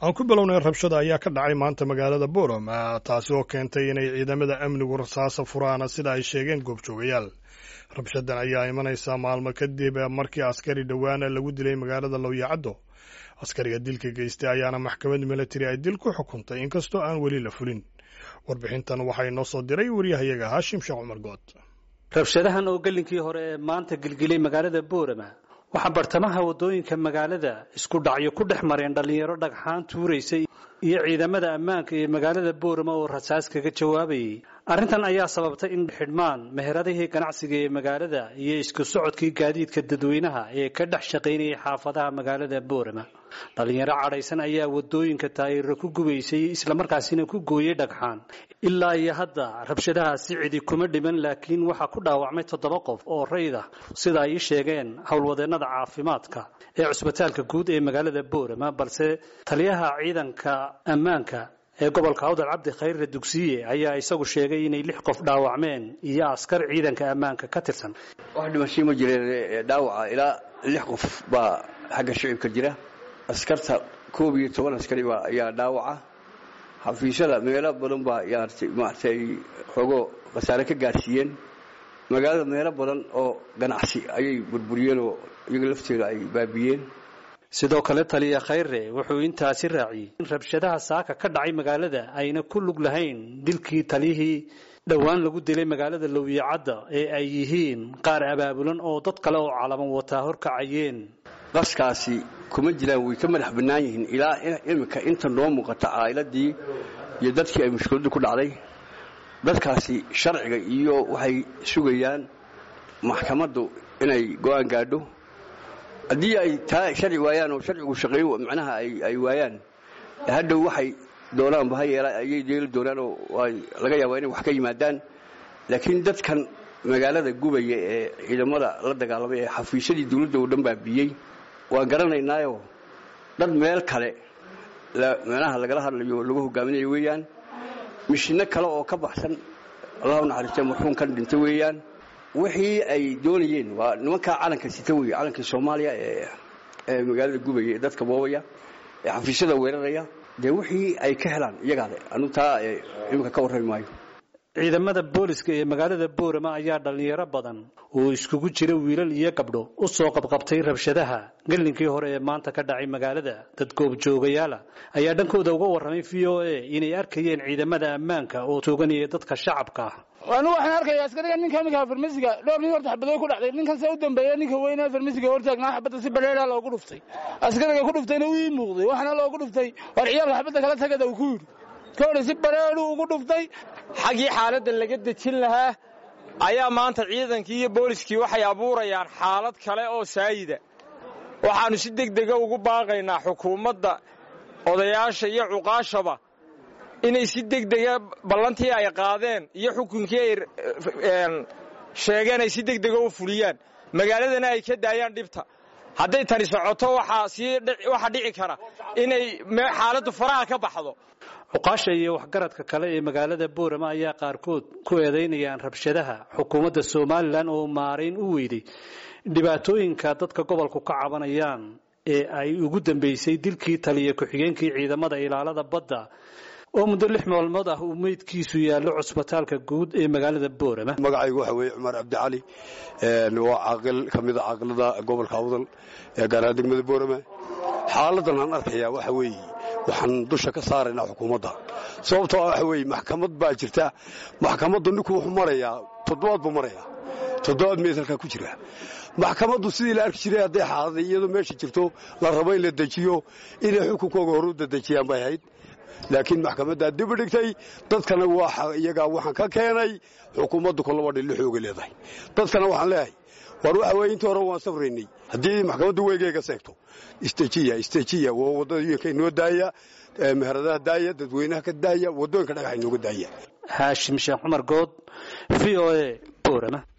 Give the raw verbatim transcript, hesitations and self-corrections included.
aan ku bilownay rabshada ayaa ka dhacay maanta magaalada Borom taasi oo keentay inay ciidamada amnigu rasaas furaan sida ay sheegeen goobjoogayaal. Rabshadan ayaa imanaysa maalmo kadib markii askari dhawaana lagu dilay magaalada Looyacado. Askariga dilka geystay ayaana maxkamad military ay dil ku xukuntay inkastoo aan weli la fulin. Warbixintan waxay noo soo diray wariyahayaga Hashim Sheekh Umar Good. Rabshadahan oo galinkii hore maanta gilgilay magaalada Borom waxa bartamaha wadooyinka magaalada isku dhacyo ku dhex mareen dhalinyaro dhagxaan tuureysay iyo ciidamada ammaanka ee magaalada Borom oo rasaas kaga jawaabay. Arrintan ayaa sababtay in xidhmaan meheradihii ganacsiga ee magaalada iyo isku socodkii gaadiidka dadweynaha ee ka dhex shaqeynayay xaafadaha magaalada Borom. Dhalinyaro cadhaysan ayaa wadooyinka taayirro ku gubaysay isla markaasina ku gooyay dhagxaan. Ilaa iyo hadda rabshadahaasi cidi kuma dhiman laakiin waxa ku dhaawacmay toddoba qof oo rayid ah sida ay sheegeen howlwadeennada caafimaadka ee cusbitaalka guud ee magaalada Borom, balse taliyaha ciidanka ammaanka ee gobolka Awdal Cabdi Khayre Dugsiye ayaa isagu sheegay inay lix qof dhaawacmeen iyo askar ciidanka ammaanka ka tirsan. Wax dhimasho ma jireen dhaawaca ilaa lix qof baa xagga shicibka jira. askarta koob iyo toban askari baa ayaa dhaawaca. xafiisyada meelo badan baa yaartay maartay xogo qasaare ka gaarsiiyeen. magaalada meelo badan oo ganacsi ayay burburiyeen oo iyaga lafteeda ay baabiyeen. sidoo kale taliya Khayre wuxuu intaasi raaciyay in rabshadaha saaka ka dhacay magaalada ayna ku lug lahayn dilkii taliyihii dhawaan lagu dilay magaalada Looyacado ee ay yihiin qaar abaabulan oo dad kale oo calaamad wata horkacayeen. qaskaasi kuma jiraan way ka madax banaan yihiin ilaa imika inta noo muuqata caaladii iyo dadkii ay mushkiladu ku dhacday. dadkaasi sharciga iyo waxay sugayaan maxkamaddu inay go'aan gaadho. haddii ay taa sharci waayaan oo sharcigu shaqeeyo macnaha ay ay waayaan hadda waxay doonaan bahay ayay deeli doonaan oo laga yaabo inay wax ka yimaadaan. laakiin dadkan magaalada gubaya ee ciidamada la dagaalamay ee xafiisyadii dawladda oo dhan baabiyay waan garanaynaayo dad meel kale meelaha lagala hadlayo lagu hogaaminayo weeyaan. mishina kale oo ka baxsan Allahu naxariisto marxuum kan dhintay weeyaan. wixii ay doonayeen waa nimanka calanka sita weey calanka Soomaaliya ee ee magaalada gubaya dadka boobaya ee xafiisyada weeraraya de wixii ay ka helaan iyaga anu taa imika ka warrami maayo. ciidamada booliska ee magaalada Borom ayaa dhalinyaro badan oo iskugu jira wiilal iyo gabdho u soo qabqabtay rabshadaha galinkii hore ee maanta ka dhacay magaalada. dad goobjoogayaal ayaa dhankooda uga warramay V O A inay arkayeen ciidamada ammaanka oo tooganaya dadka shacabka ah. waanu waxaan arkay askariga ninka midka farmasiga dhowr nin horta xabado ku dhacday. ninkan soo dambeeyay ninka weyna farmasiga hortaagnaa xabada si baleera loogu dhuftay. askariga ku dhuftayna wuu muuqday waxana loogu dhuftay war ciyaar xabada kala tagada uu ku yiri kooda si baleeru ugu dhuftay. xagii xaaladda laga dejin lahaa ayaa maanta ciidankii iyo booliskii waxay abuurayaan xaalad kale oo saayida. waxaanu si degdeg ah ugu baaqaynaa xukuumadda odayaasha iyo cuqaashaba inay si degdeg ah ballantii ay qaadeen iyo xukunkii ay sheegeen ay si degdeg ah u fuliyaan magaaladana ay ka daayaan dhibta. hadday tani socoto waxa si waxa dhici kara inay xaaladdu faraha ka baxdo. cuqaasha iyo waxgaradka kale ee magaalada Borom ayaa qaarkood ku eedeynayaan rabshadaha xukuumadda Soomaaliland oo maareyn u weeday dhibaatooyinka dadka gobolku ka cabanayaan ee ay ugu dambeysay dilkii taliye ku xigeenkii ciidamada ilaalada badda oo muddo lix maalmood ah uu meydkiisu yaallo cusbitaalka guud ee magaalada Borom. magacaygu waxa weeye Cumar Cabdi Cali ee waa aqal kamid ah aqalada gobolka Awdal ee gaar ahaan degmada Borom. xaaladan aan arkayaa waxa weeye waxaan dusha ka saaraynaa xukuumadda sababtoo ah waxa weeye maxkamad baa jirta. maxkamaddu ninku wuxuu marayaa toddobaad buu marayaa toddobaad meesha ku jira. maxkamaddu sidii la arki jiray haday xaalad iyadoo meesha jirto la rabo in la dejiyo inay xukunkooda hor u dejiyaan bay ahayd. laakiin maxkamadda dib u dhigtay dadkana waxa iyaga waxaan ka keenay xukuumaddu kulaba dhil xoog leedahay. dadkana waxaan leeyahay war waxa weeye intii hore waan safraynay haddii maxkamaddu weegeega seegto istajiya istajiya waa wadooyinka inoo daaya meheradaha daaya dadweynaha ka daaya wadooyinka dhagaxa inoo daaya. Hashim Sheekh Umar Good, V O A, Borom.